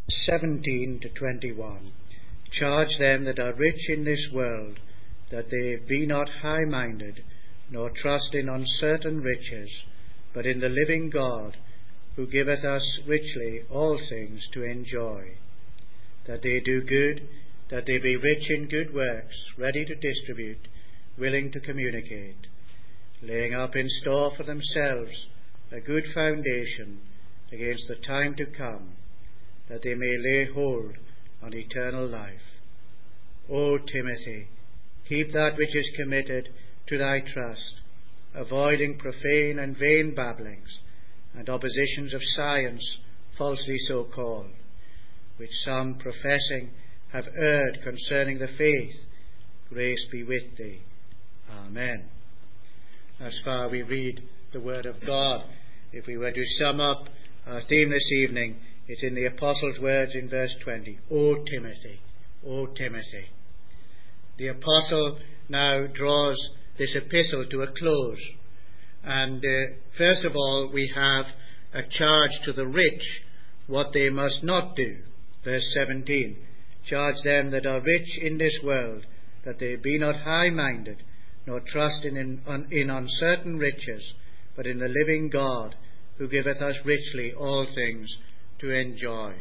17 to 21. Charge them that are rich in this world, that they be not high-minded, nor trust in uncertain riches, but in the living God, who giveth us richly all things to enjoy. That they do good, that they be rich in good works, ready to distribute, willing to communicate, laying up in store for themselves a good foundation against the time to come, that they may lay hold on eternal life. O Timothy, keep that which is committed to thy trust, avoiding profane and vain babblings, and oppositions of science falsely so called, which some professing have erred concerning the faith. Grace be with thee. Amen. As far we read the word of God. If we were to sum up our theme this evening, it's in the Apostle's words in verse 20. O Timothy, O Timothy. The Apostle now draws this epistle to a close. And first of all, we have a charge to the rich, what they must not do. Verse 17. Charge them that are rich in this world, that they be not high-minded, nor trust in uncertain riches, but in the living God, who giveth us richly all things to enjoy.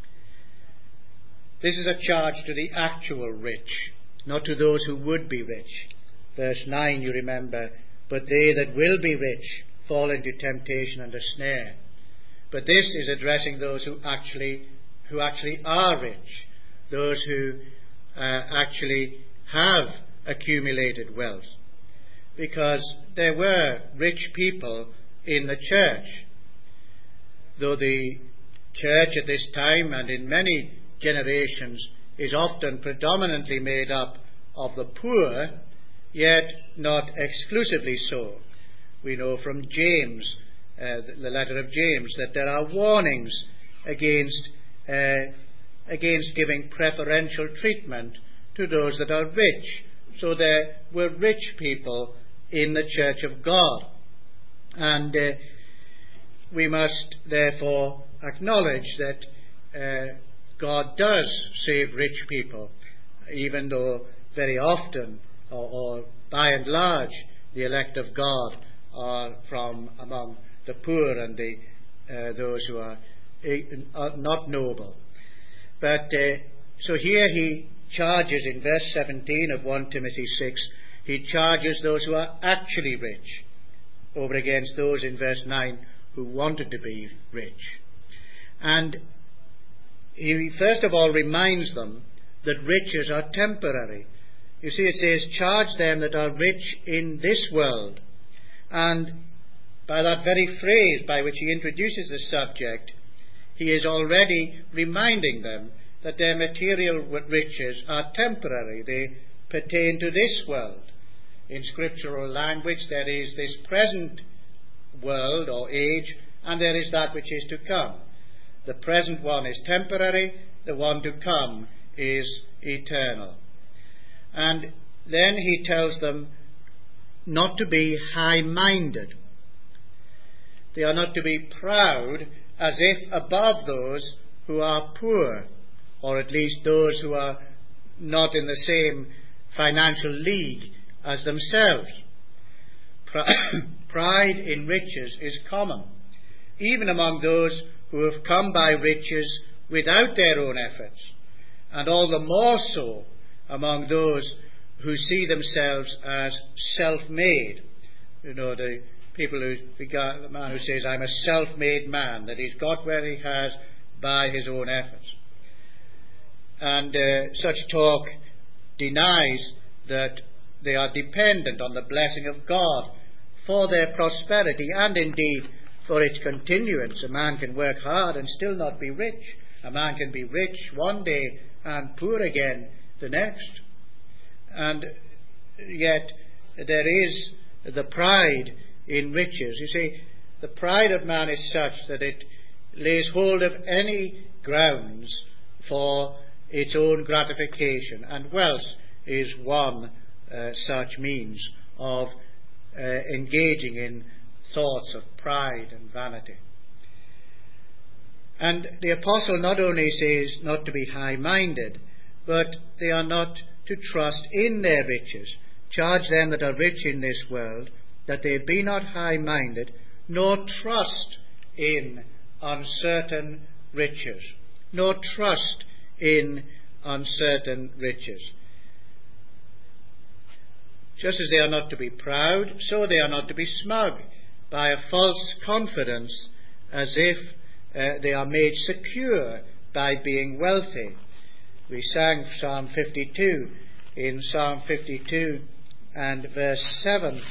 This is a charge to the actual rich, not to those who would be rich. Verse 9, you remember, but they that will be rich fall into temptation and a snare. But this is addressing those who actually are rich, those who actually have accumulated wealth. Because there were rich people in the church. Though the church at this time and in many generations is often predominantly made up of the poor, yet not exclusively so. We know from James, the letter of James, that there are warnings against giving preferential treatment to those that are rich. So there were rich people in the church of God. And we must therefore acknowledge that God does save rich people, even though very often, or by and large, the elect of God are from among the poor and those who are not noble. But so here he charges in verse 17 of 1 Timothy 6, he charges those who are actually rich over against those in verse 9 who wanted to be rich. And he first of all reminds them that riches are temporary. You see, it says, charge them that are rich in this world. And by that very phrase by which he introduces the subject, he is already reminding them that their material riches are temporary. They pertain to this world. In scriptural language, there is this present world or age, and there is that which is to come. The present one is temporary, the one to come is eternal. And then he tells them not to be high-minded. They are not to be proud as if above those who are poor, or at least those who are not in the same financial league as themselves. Pride in riches is common, even among those who have come by riches without their own efforts, and all the more so among those who see themselves as self-made. You know, the people who regard the man who says, I'm a self-made man, that he's got where he has by his own efforts. And such talk denies that they are dependent on the blessing of God for their prosperity and indeed for its continuance. A man can work hard and still not be rich. A man can be rich one day and poor again the next. And yet there is the pride in riches. You see, the pride of man is such that it lays hold of any grounds for its own gratification, and wealth is one such means of engaging in thoughts of pride and vanity. And the apostle not only says not to be high-minded, but they are not to trust in their riches. Charge them that are rich in this world, that they be not high-minded, nor trust in uncertain riches. Nor trust in uncertain riches. Just as they are not to be proud, so they are not to be smug by a false confidence, as if they are made secure by being wealthy. We sang Psalm 52 in Psalm 52 and verse 7.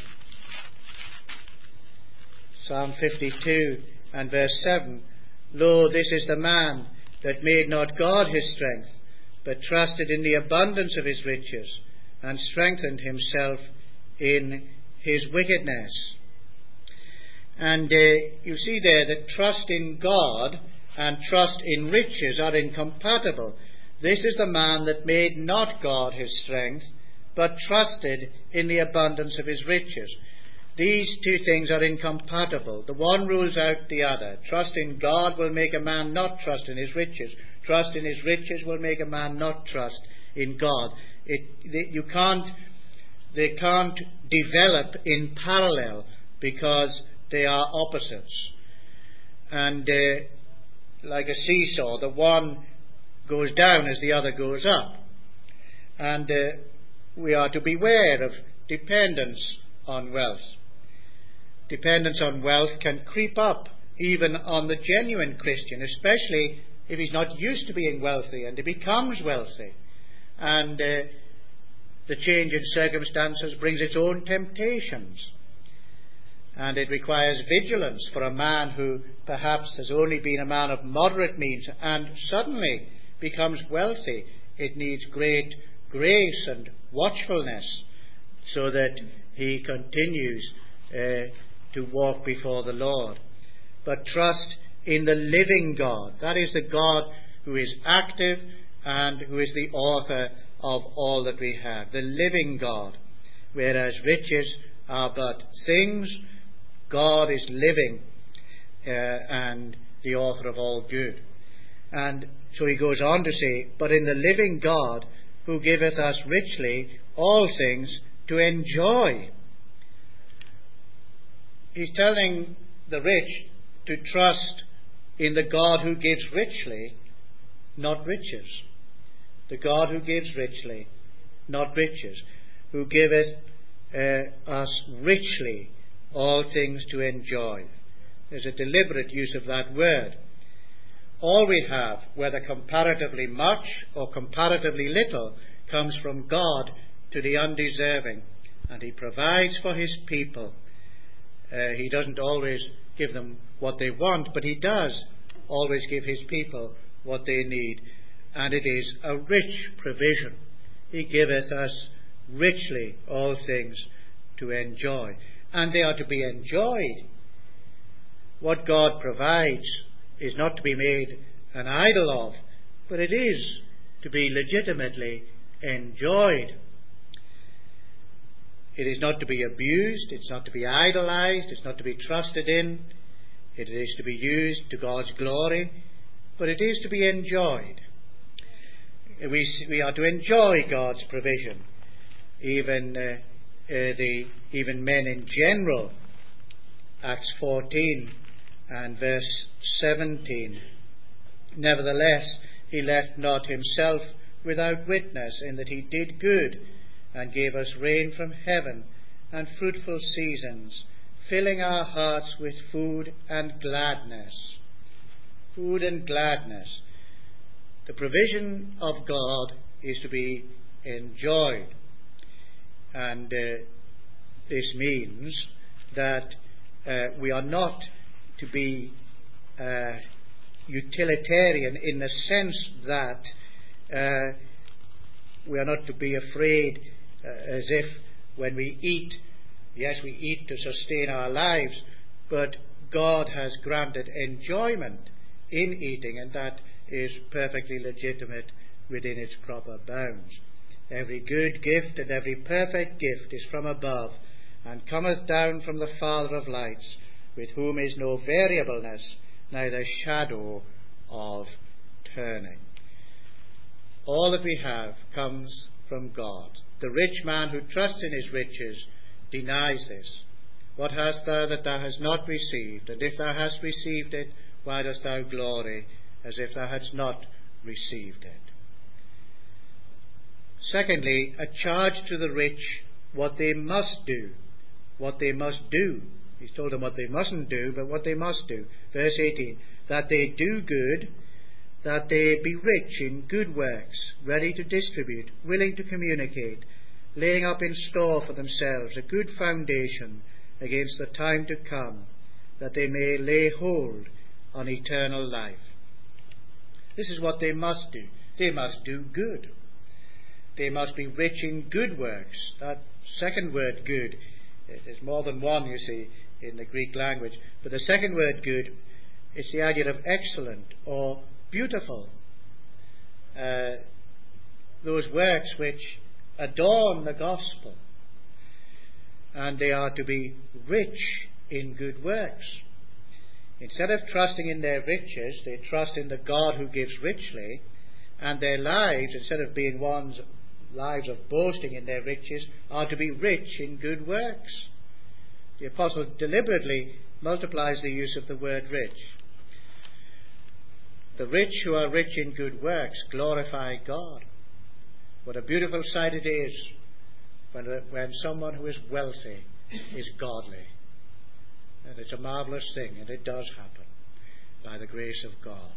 Psalm 52 and verse 7. Lo, this is the man that made not God his strength, but trusted in the abundance of his riches, and strengthened himself in his wickedness. And you see there that trust in God and trust in riches are incompatible. This is the man that made not God his strength, but trusted in the abundance of his riches. These two things are incompatible. The one rules out the other. Trust in God will make a man not trust in his riches. Trust in his riches will make a man not trust in God. They can't develop in parallel, because they are opposites. And like a seesaw, the one goes down as the other goes up. And we are to beware of dependence on wealth. Dependence on wealth can creep up even on the genuine Christian, especially if he's not used to being wealthy and he becomes wealthy. And the change in circumstances brings its own temptations. And it requires vigilance for a man who perhaps has only been a man of moderate means and suddenly becomes wealthy. It needs great grace and watchfulness so that he continues to walk before the Lord. But trust in the living God. That is the God who is active and who is the author of all that we have. The living God. Whereas riches are but things, God is living and the author of all good. And so he goes on to say, but in the living God, who giveth us richly all things to enjoy. He's telling the rich to trust in the God who gives richly, not riches. The God who gives richly, not riches. Who giveth us richly all things to enjoy. There's a deliberate use of that word. All we have, whether comparatively much or comparatively little, comes from God to the undeserving. And he provides for his people. He doesn't always give them what they want, but he does always give his people what they need. And it is a rich provision. He giveth us richly all things to enjoy. And they are to be enjoyed. What God provides is not to be made an idol of, but it is to be legitimately enjoyed. It is not to be abused, it's not to be idolized, it's not to be trusted in. It is to be used to God's glory, but it is to be enjoyed. We are to enjoy God's provision, even men in general. Acts 14 and verse 17. Nevertheless, he left not himself without witness, in that he did good, and gave us rain from heaven, and fruitful seasons, filling our hearts with food and gladness. Food and gladness. The provision of God is to be enjoyed. And this means that we are not to be utilitarian in the sense that we are not to be afraid as if when we eat, yes, we eat to sustain our lives, but God has granted enjoyment in eating, and that is perfectly legitimate within its proper bounds. Every good gift and every perfect gift is from above, and cometh down from the Father of lights, with whom is no variableness, neither shadow of turning. All that we have comes from God. The rich man who trusts in his riches denies this. What hast thou that thou hast not received? And if thou hast received it, why dost thou glory as if thou hadst not received it? Secondly, a charge to the rich what they must do. What they must do. He's told them what they mustn't do, but what they must do. Verse 18, that they do good, that they be rich in good works, ready to distribute, willing to communicate, laying up in store for themselves a good foundation against the time to come, that they may lay hold on eternal life. This is what they must do. They must do good. They must be rich in good works. That second word, good, there's more than one, you see, in the Greek language. But the second word, good, it's the idea of excellent or beautiful. Those works which adorn the gospel. And they are to be rich in good works. Instead of trusting in their riches, they trust in the God who gives richly, and their lives, instead of being lives of boasting in their riches, are to be rich in good works. The apostle deliberately multiplies the use of the word rich. The rich who are rich in good works glorify God. What a beautiful sight it is when someone who is wealthy is godly. And it's a marvellous thing, and it does happen by the grace of God.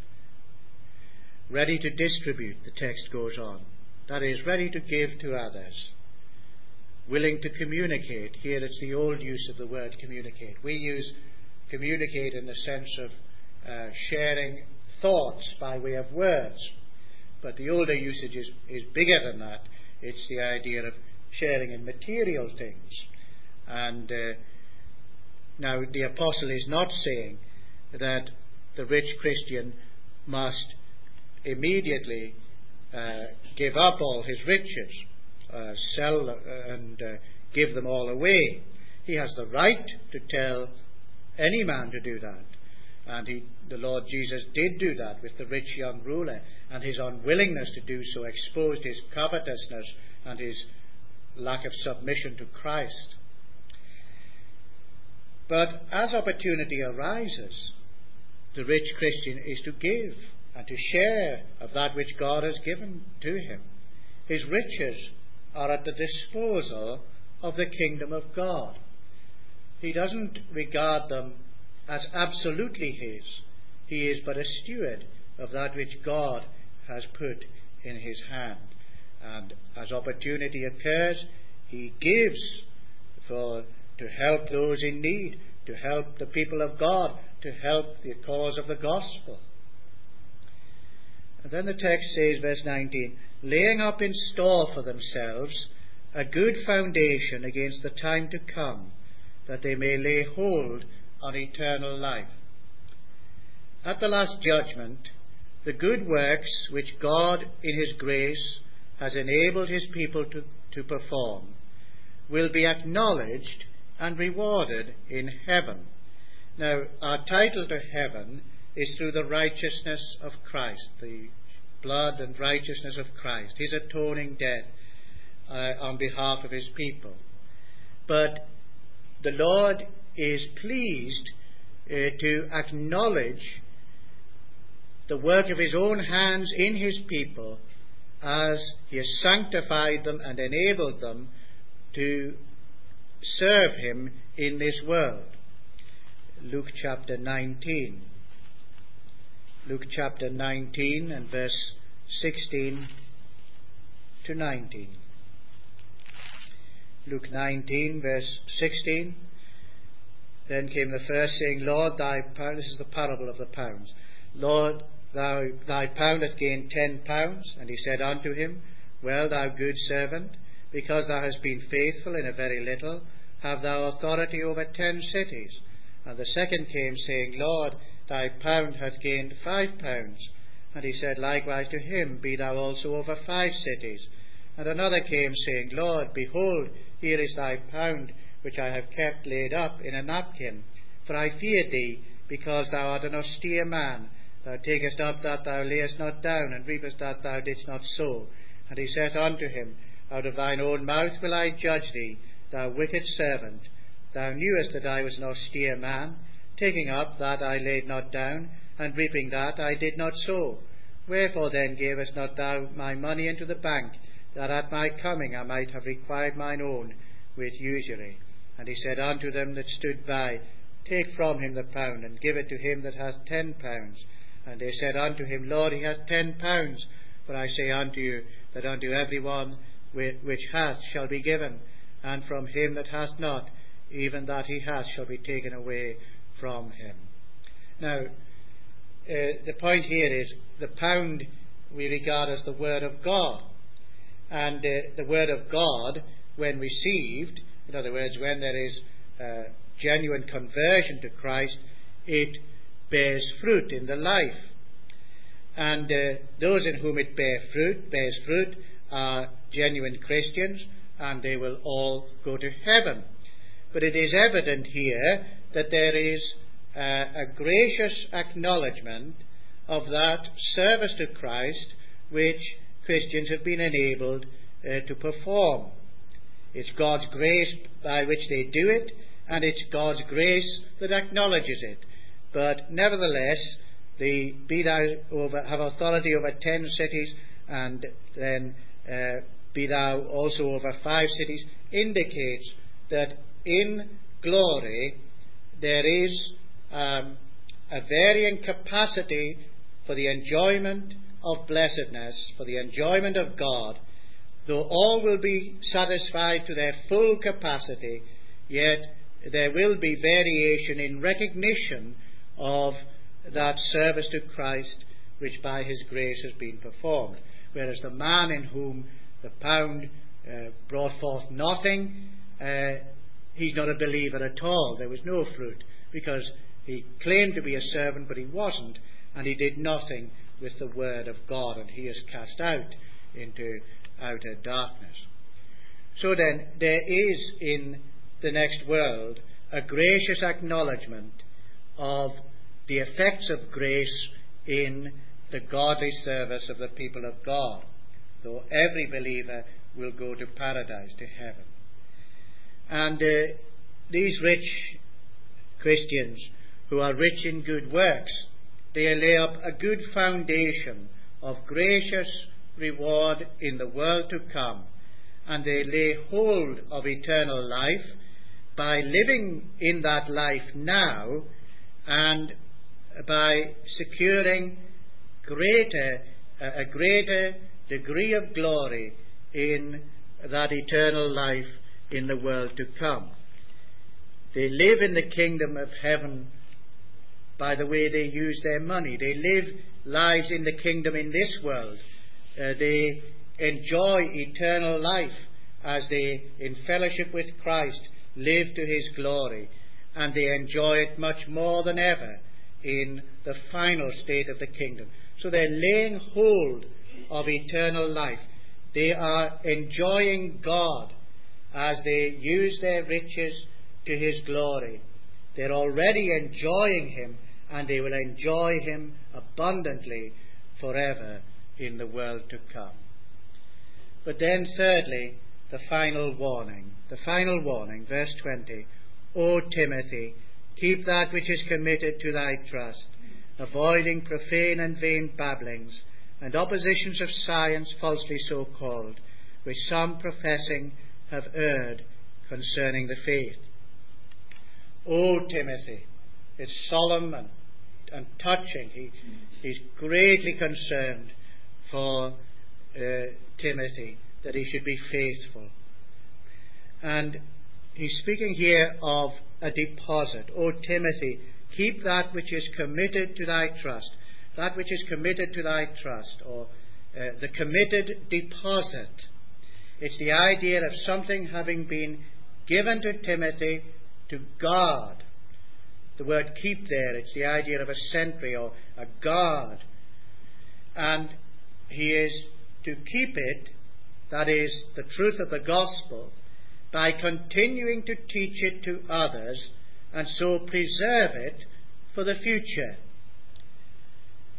Ready to distribute, the text goes on. That is, ready to give to others. Willing to communicate. Here it's the old use of the word communicate. We use communicate in the sense of sharing thoughts by way of words. But the older usage is bigger than that. It's the idea of sharing in material things. And now the apostle is not saying that the rich Christian must immediately give up all his riches, sell and give them all away. He has the right to tell any man to do that. And the Lord Jesus did do that with the rich young ruler, and his unwillingness to do so exposed his covetousness and his lack of submission to Christ. But as opportunity arises, the rich Christian is to give and to share of that which God has given to him. His riches are at the disposal of the kingdom of God. He doesn't regard them as absolutely his. He is but a steward of that which God has put in his hand. And as opportunity occurs, he gives to help those in need, to help the people of God, to help the cause of the gospel. And then the text says, verse 19, laying up in store for themselves a good foundation against the time to come, that they may lay hold on eternal life. At the last judgment, the good works which God in his grace has enabled his people to perform will be acknowledged and rewarded in heaven. Now, our title to heaven is through the righteousness of Christ, the blood and righteousness of Christ, his atoning death on behalf of his people. But the Lord is pleased to acknowledge the work of his own hands in his people as he has sanctified them and enabled them to serve him in this world. Luke chapter 19. Luke chapter 19 and verse 16 to 19. Luke 19 verse 16. Then came the first, saying, Lord, thy pound, this is the parable of the pounds. Lord, thy pound hath gained 10 pounds. And he said unto him, Well, thou good servant, because thou hast been faithful in a very little, have thou authority over 10 cities. And the second came, saying, Lord, thy pound hath gained 5 pounds. And he said likewise to him, Be thou also over 5 cities. And another came, saying, Lord, behold, here is thy pound, which I have kept laid up in a napkin. For I feared thee, because thou art an austere man, Thou takest up that thou layest not down, and reapest that thou didst not sow. And he said unto him, Out of thine own mouth will I judge thee, thou wicked servant. Thou knewest that I was an austere man, taking up that I laid not down, and reaping that I did not sow. Wherefore then gavest not thou my money into the bank, that at my coming I might have required mine own with usury? And he said unto them that stood by, Take from him the pound, and give it to him that hath 10 pounds. And they said unto him, Lord, he hath 10 pounds. For I say unto you, that unto every one which hath shall be given, and from him that hath not, even that he hath shall be taken away from him. Now, the point here is, the pound we regard as the Word of God. And the Word of God, when received, in other words, when there is genuine conversion to Christ, it bears fruit in the life. And those in whom it bears fruit are genuine Christians, and they will all go to heaven. But it is evident here that there is a gracious acknowledgement of that service to Christ which Christians have been enabled to perform. It's God's grace by which they do it, and it's God's grace that acknowledges it. But nevertheless, be thou have authority over 10 cities, and then be thou also over 5 cities, indicates that in glory there is a varying capacity for the enjoyment of blessedness, for the enjoyment of God. Though all will be satisfied to their full capacity, yet there will be variation in recognition of that service to Christ which by his grace has been performed. Whereas the man in whom the pound brought forth nothing, he's not a believer at all. There was no fruit, because he claimed to be a servant, but he wasn't, and he did nothing with the word of God, and he is cast out into outer darkness. So then, there is in the next world a gracious acknowledgement of the effects of grace in the godly service of the people of God, though every believer will go to paradise, to heaven. And these rich Christians who are rich in good works, they lay up a good foundation of gracious reward in the world to come, and they lay hold of eternal life by living in that life now, and by securing a greater degree of glory in that eternal life in the world to come. They live in the kingdom of heaven by the way they use their money. They live lives in the kingdom in this world. They enjoy eternal life as they, in fellowship with Christ, live to his glory. And they enjoy it much more than ever in the final state of the kingdom. So they're laying hold of eternal life. They are enjoying God as they use their riches to his glory. They're already enjoying him, and they will enjoy him abundantly forever in the world to come. But then thirdly, the final warning, verse 20. O Timothy, keep that which is committed to thy trust, avoiding profane and vain babblings, and oppositions of science falsely so called, which some professing have erred concerning the faith. O Timothy, it's solemn and touching. He's greatly concerned for Timothy, that he should be faithful. And he's speaking here of a deposit. O Timothy, keep that which is committed to thy trust. That which is committed to thy trust, or the committed deposit. It's the idea of something having been given to Timothy to guard. The word keep there, it's the idea of a sentry or a guard. And he is to keep it, that is, the truth of the gospel, by continuing to teach it to others, and so preserve it for the future.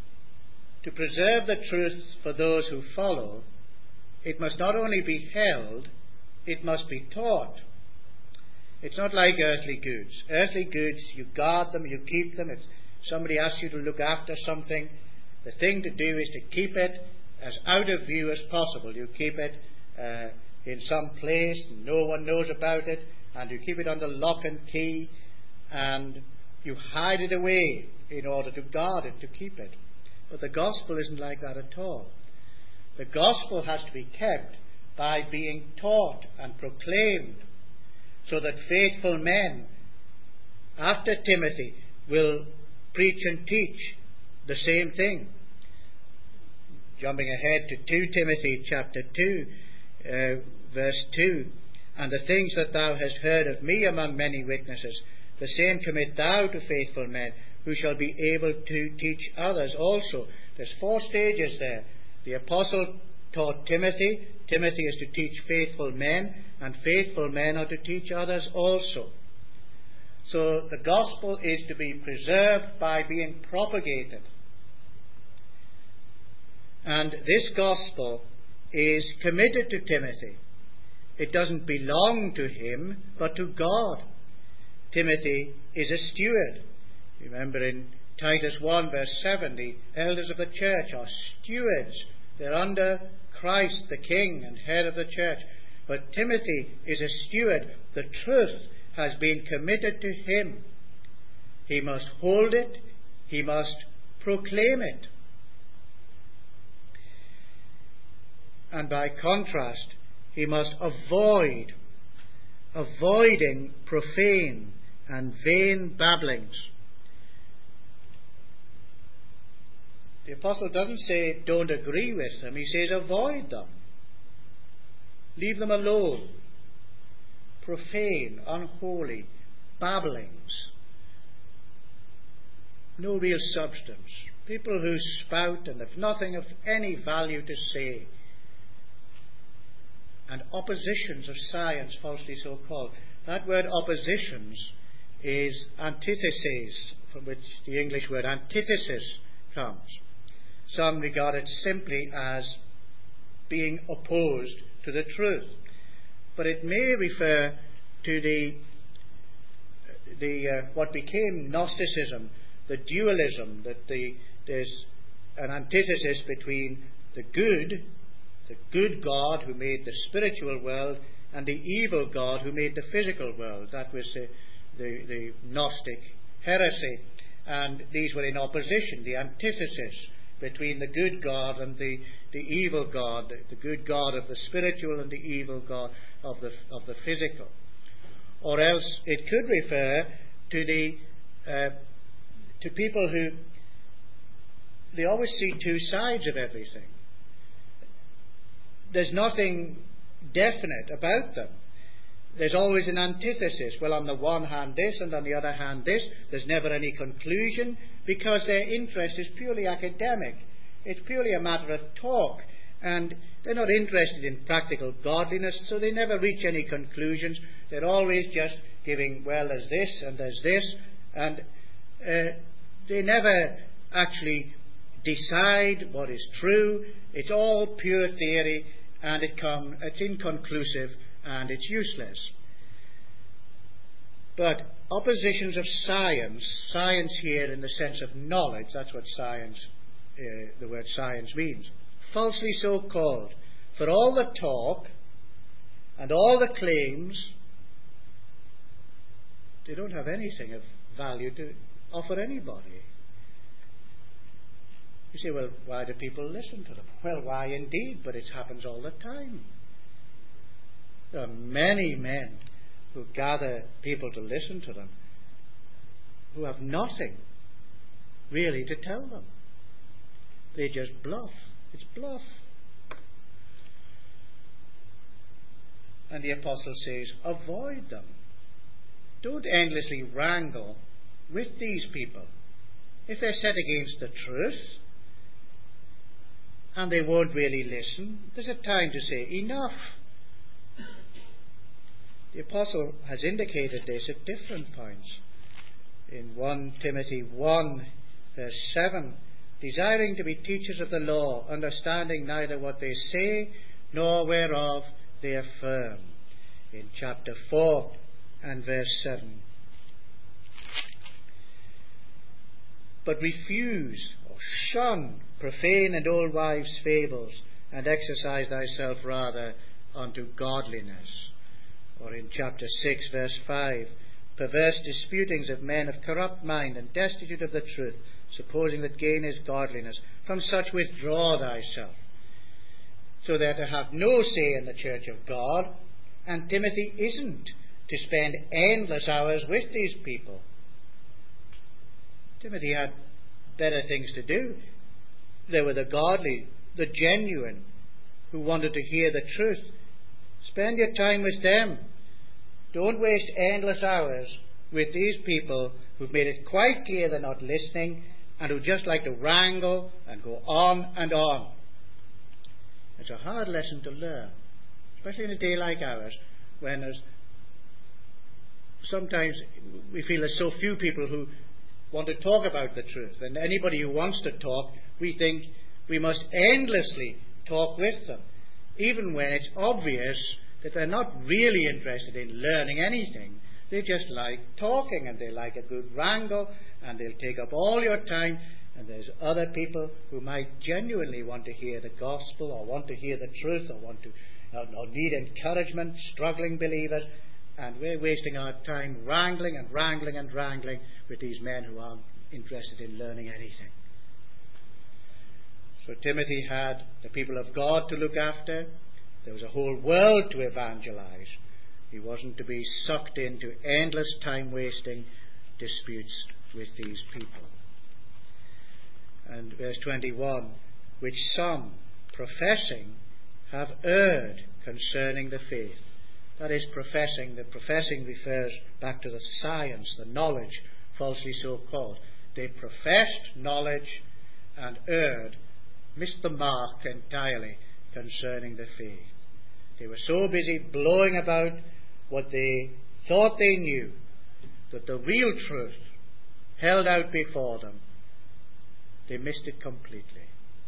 to preserve the truth for those who follow, it must not only be held, it must be taught. It's not like earthly goods. Earthly goods, you guard them, you keep them. If somebody asks you to look after something, the thing to do is to keep it as out of view as possible. You keep it in some place, no one knows about it, and you keep it under lock and key, and you hide it away in order to guard it, to keep it. But the gospel isn't like that at all. The gospel has to be kept by being taught and proclaimed, so that faithful men after Timothy will preach and teach the same thing. Jumping ahead to 2 Timothy chapter 2, verse 2. And the things that thou hast heard of me among many witnesses, the same commit thou to faithful men, who shall be able to teach others also. There's 4 stages there. The apostle taught Timothy. Timothy is to teach faithful men, and faithful men are to teach others also. So the gospel is to be preserved by being propagated. And this gospel is committed to Timothy. It doesn't belong to him, but to God. Timothy is a steward. Remember in Titus 1 verse 7, the elders of the church are stewards. They're under Christ, the King and head of the church. But Timothy is a steward. The truth has been committed to him. He must hold it. He must proclaim it. And by contrast, he must avoiding profane and vain babblings. The apostle doesn't say don't agree with them. He says avoid them. Leave them alone. Profane, unholy babblings. No real substance. People who spout and have nothing of any value to say. And oppositions of science, falsely so called. That word oppositions is antithesis, from which the English word antithesis comes. Some regard it simply as being opposed to the truth. But it may refer to the what became Gnosticism, the dualism, that there's an antithesis between the good God who made the spiritual world, and the evil God who made the physical world. That was the Gnostic heresy. And these were in opposition, the antithesis between the good God and the evil God, the good God of the spiritual and the evil God of the physical. Or else it could refer to people who they always see 2 sides of everything. There's nothing definite about them. There's always an antithesis. Well, on the one hand this, and on the other hand this. There's never any conclusion, because their interest is purely academic. It's purely a matter of talk, and they're not interested in practical godliness, so they never reach any conclusions. They're always just giving, well, there's this and there's this, and they never actually decide what is true. It's all pure theory, and it's inconclusive, and it's useless. But oppositions of science here in the sense of knowledge, that's what science, the word science means, falsely so called. For all the talk and all the claims, they don't have anything of value to offer anybody. You say, well, why do people listen to them? Well, why indeed, but it happens all the time. There are many men who gather people to listen to them who have nothing really to tell them. They just bluff. It's bluff. And the apostle says, avoid them. Don't endlessly wrangle with these people. If they're set against the truth and they won't really listen, there's a time to say enough. The apostle has indicated this at different points. In 1 Timothy 1 verse 7, desiring to be teachers of the law, understanding neither what they say nor whereof they affirm. In chapter 4 and verse 7. But refuse or shun profane and old wives' fables, and exercise thyself rather unto godliness. Or in chapter 6 verse 5, perverse disputings of men of corrupt mind and destitute of the truth, supposing that gain is godliness. From such withdraw thyself. So they're to have no say in the church of God, and Timothy isn't to spend endless hours with these people. Timothy had better things to do. They were the godly, the genuine, who wanted to hear the truth. Spend your time with them. Don't waste endless hours with these people who've made it quite clear they're not listening and who just like to wrangle and go on and on. It's a hard lesson to learn, especially in a day like ours, when sometimes we feel there's so few people who want to talk about the truth, and anybody who wants to talk, we think we must endlessly talk with them, even when it's obvious that they're not really interested in learning anything. They just like talking, and they like a good wrangle, and they'll take up all your time. And there's other people who might genuinely want to hear the gospel, or want to hear the truth, or need encouragement, struggling believers, and we're wasting our time wrangling with these men who aren't interested in learning anything. So Timothy had the people of God to look after. There was a whole world to evangelize. He wasn't to be sucked into endless time-wasting disputes with these people. And verse 21, which some, professing, have erred concerning the faith. That is professing. The professing refers back to the science, the knowledge, falsely so called. They professed knowledge and erred, missed the mark entirely concerning the faith. They were so busy blowing about what they thought they knew, that the real truth held out before them, they missed it completely.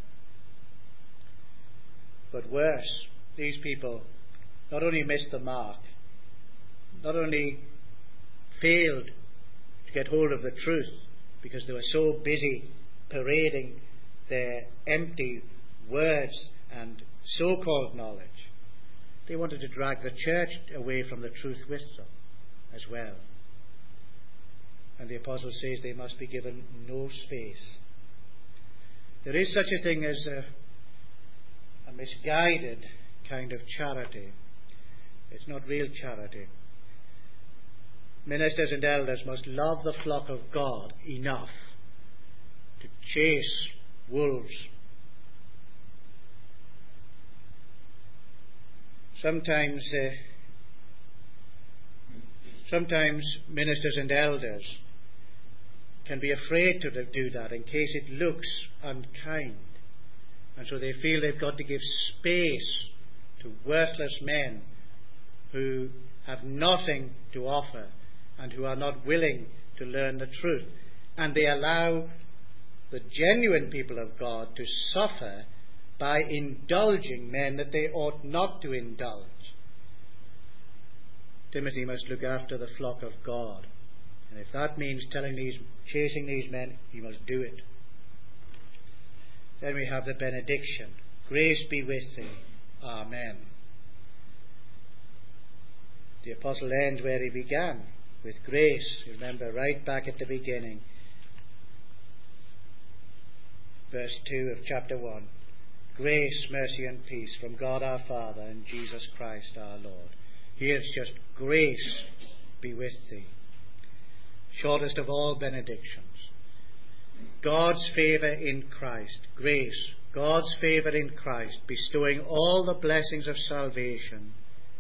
But worse, these people not only missed the mark, not only failed to get hold of the truth because they were so busy parading their empty words and so-called knowledge, they wanted to drag the church away from the truth with them as well. And the apostle says they must be given no space. There is such a thing as a misguided kind of charity. It's not real charity. Ministers and elders must love the flock of God enough to chase wolves. Sometimes ministers and elders can be afraid to do that in case it looks unkind. And so they feel they've got to give space to worthless men who have nothing to offer and who are not willing to learn the truth. And they allow the genuine people of God to suffer by indulging men that they ought not to indulge. Timothy must look after the flock of God. And if that means chasing these men, he must do it. Then we have the benediction. Grace be with thee. Amen. The apostle ends where he began, with grace. Remember, right back at the beginning. Verse 2 of chapter 1. Grace, mercy and peace from God our Father and Jesus Christ our Lord. Here it's just grace be with thee. Shortest of all benedictions. God's favour in Christ. Grace. God's favour in Christ, bestowing all the blessings of salvation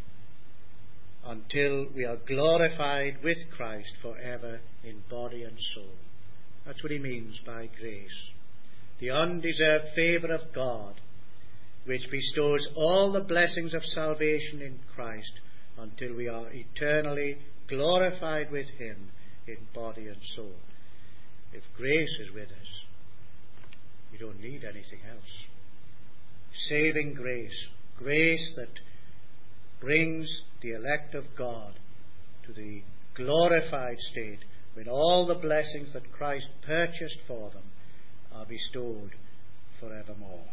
until we are glorified with Christ forever in body and soul. That's what he means by grace. The undeserved favour of God, which bestows all the blessings of salvation in Christ until we are eternally glorified with him in body and soul. If grace is with us, don't need anything else. Saving grace, grace that brings the elect of God to the glorified state when all the blessings that Christ purchased for them are bestowed forevermore.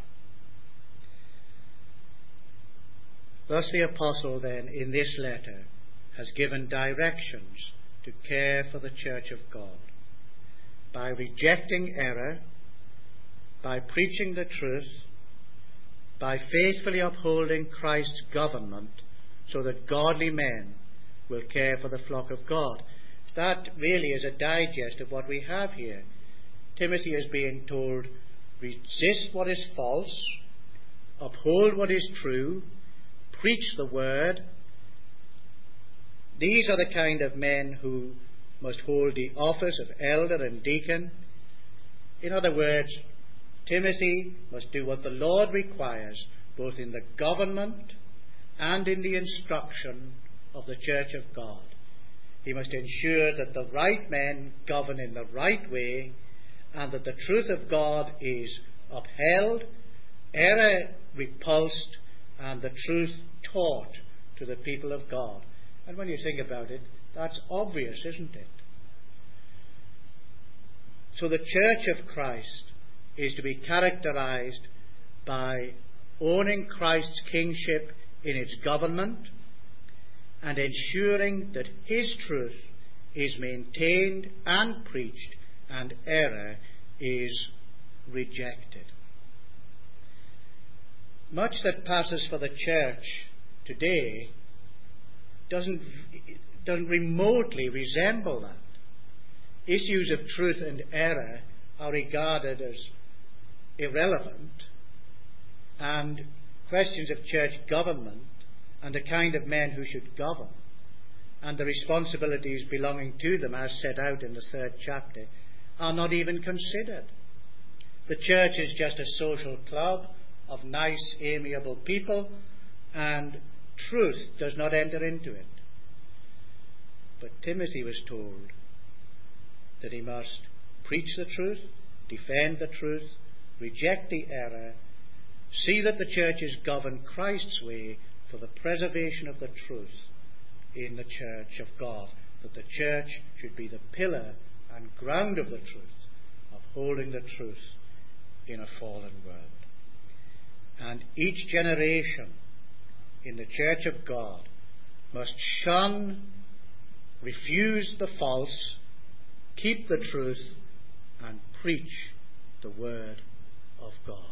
Thus the apostle then in this letter has given directions to care for the church of God by rejecting error, by preaching the truth, by faithfully upholding Christ's government so that godly men will care for the flock of God. That really is a digest of what we have here. Timothy is being told, resist what is false, uphold what is true, preach the word. These are the kind of men who must hold the office of elder and deacon. In other words, Timothy must do what the Lord requires, both in the government and in the instruction of the church of God. He must ensure that the right men govern in the right way, and that the truth of God is upheld, error repulsed, and the truth taught to the people of God. And when you think about it, that's obvious, isn't it? So the church of Christ is to be characterized by owning Christ's kingship in its government and ensuring that his truth is maintained and preached and error is rejected. Much that passes for the church today doesn't remotely resemble that. Issues of truth and error are regarded as irrelevant, and questions of church government and the kind of men who should govern and the responsibilities belonging to them as set out in the 3rd chapter are not even considered. The church is just a social club of nice, amiable people, and truth does not enter into it. But Timothy was told that he must preach the truth, defend the truth, reject the error, see that the church is governed Christ's way for the preservation of the truth in the church of God, that the church should be the pillar and ground of the truth, upholding the truth in a fallen world. And each generation in the church of God must shun, refuse the false, keep the truth, and preach the word of God.